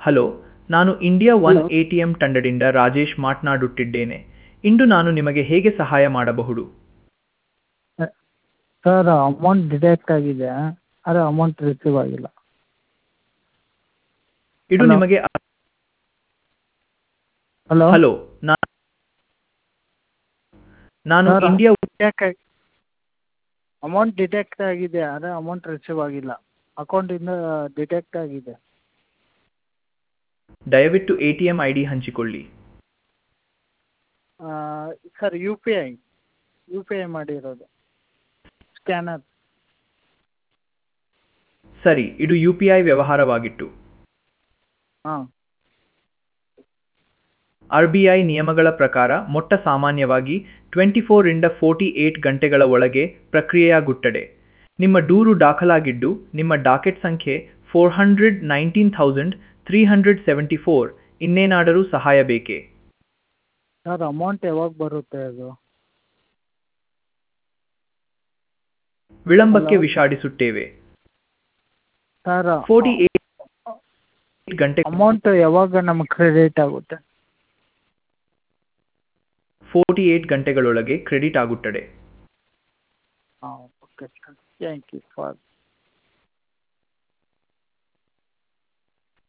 Hello, ನಾನು India one hello A T M ತಂಡದಿಂದ ರಾಜೇಶ್ ಮಾತನಾಡುತ್ತಿದ್ದೇನೆ. ಇಂದು ನಾನು ನಿಮಗೆ ಹೇಗೆ ಸಹಾಯ ಮಾಡಬಹುದು? ಸರ್ ಅಮೌಂಟ್ ಡಿಡಕ್ಟ್ ಆಗಿದೆ ಆದರೆ ಅಮೌಂಟ್ ರಿಸೀವ್ ಆಗಿಲ್ಲ. ಇದು ಹಲೋ ನಿಮಗೆ ಹಲೋ ಹಲೋ, ನಾನು ಸರ್ ಇಂಡಿಯಾ ಅಮೌಂಟ್ ಡಿಡಕ್ಟ್ ಆಗಿದೆ ಆದರೆ ಅಮೌಂಟ್ ರಿಸೀವ್ ಆಗಿಲ್ಲ. ಅಕೌಂಟಿಂದ ಡಿಡಕ್ಟ್ ಆಗಿದೆ. ದಯವಿಟ್ಟು A T M I D ಹಂಚಿಕೊಳ್ಳಿ. ಸರ್ ಯು ಪಿ ಐ ಮಾಡಿರೋದು ಸ್ಕ್ಯಾನರ್. ಸರಿ, ಇದು UPI ವ್ಯವಹಾರವಾಗಿತ್ತು. ಹಾಂ RBI ನಿಯಮಗಳ ಪ್ರಕಾರ ಮೊಟ್ಟ ಸಾಮಾನ್ಯವಾಗಿ 24 ರಿಂದ 48 ಗಂಟೆಗಳ ಒಳಗೆ ಪ್ರಕ್ರಿಯೆಯಾಗುತ್ತದೆ. ನಿಮ್ಮ ದೂರು ದಾಖಲಾಗಿದ್ದು, ನಿಮ್ಮ ಡಾಕೆಟ್ ಸಂಖ್ಯೆ 419,374. ಇನ್ನೇನಾದರೂ ಸಹಾಯ ಬೇಕೇ? ಸರ್ ಅಮೌಂಟ್ ಯಾವಾಗ ಬರುತ್ತೆ ಅದು? ವಿಳಂಬಕ್ಕೆ ಹಲೋ ವಿಷಾದಿಸುತ್ತೇವೆ. ಸರ್ 48 ಗಂಟೆ ಅಮೌಂಟ್ ಯಾವಾಗ ನಮಗೆ ಕ್ರೆಡಿಟ್ ಆಗುತ್ತೆ? 48 ಗಂಟೆಗಳೊಳಗೆ ಕ್ರೆಡಿಟ್ ಆಗುತ್ತದೆ. ಹಾಂ okay sir, thank you for